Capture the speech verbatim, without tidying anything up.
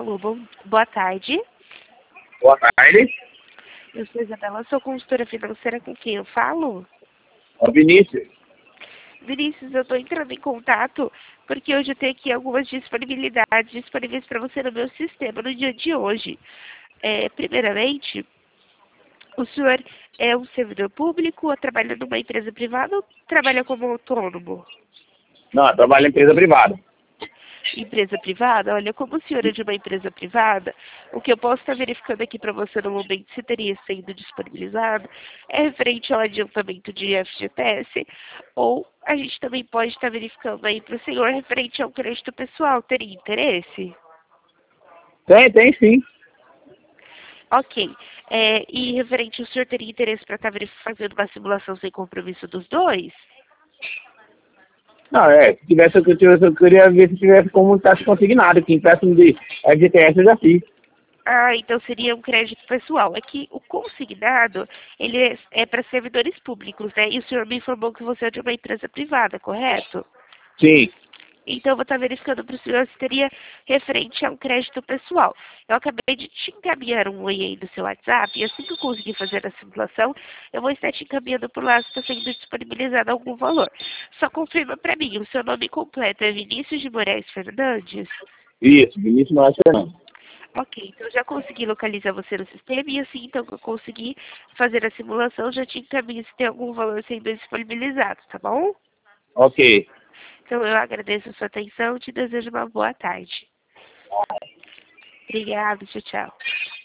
Alô, bom, boa tarde. Boa tarde. Eu sou Isabela, sou consultora financeira, com quem eu falo? Ó, Vinícius. Vinícius, eu estou entrando em contato porque hoje eu tenho aqui algumas disponibilidades disponíveis para você no meu sistema no dia de hoje. É, primeiramente, o senhor é um servidor público ou trabalha numa empresa privada ou trabalha como autônomo? Não, eu trabalho em empresa privada. Empresa privada? Olha, como o senhor é de uma empresa privada, o que eu posso estar verificando aqui para você no momento se teria sendo disponibilizado é referente ao adiantamento de F G T S, ou a gente também pode estar verificando aí para o senhor referente ao crédito pessoal. Teria interesse? Tem, tem sim. Ok. É, e referente, o senhor teria interesse para estar fazendo uma simulação sem compromisso dos dois? Não, é, se tivesse, eu, tivesse, eu queria ver se tivesse como taxa consignada, que empréstimo de F G T S eu já fiz. Ah, então seria um crédito pessoal. É que o consignado, ele é, é para servidores públicos, né? E o senhor me informou que você é de uma empresa privada, correto? Sim. Então, eu vou estar verificando para o senhor se teria referente a um crédito pessoal. Eu acabei de te encaminhar um oi aí no seu WhatsApp, e assim que eu conseguir fazer a simulação, eu vou estar te encaminhando por lá se está sendo disponibilizado algum valor. Só confirma para mim, o seu nome completo é Vinícius de Moraes Fernandes? Isso, Vinícius Moraes Fernandes. Ok, então eu já consegui localizar você no sistema e assim então que eu conseguir fazer a simulação, já te encaminho se tem algum valor sendo disponibilizado, tá bom? Ok. Então eu agradeço a sua atenção e te desejo uma boa tarde. Obrigada, tchau, tchau.